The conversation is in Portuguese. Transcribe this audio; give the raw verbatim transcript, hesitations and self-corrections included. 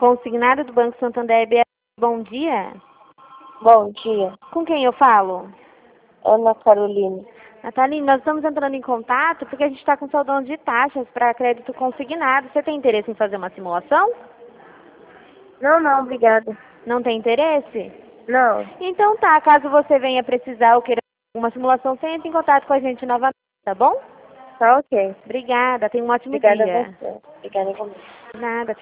Consignado do Banco Santander, B R. Bom dia. Bom dia, Com quem eu falo? Ana Carolina. Nathalie, nós estamos entrando em contato porque a gente está com saudão de taxas para crédito consignado. Você tem interesse em fazer uma simulação? Não, não, obrigada. Não tem interesse? Não, Então tá, caso você venha precisar ou queira uma simulação, você entra em contato com a gente novamente, tá bom? tá ok. Obrigada, tenha um ótimo Obrigada a dia. você. Obrigada a você. Nada,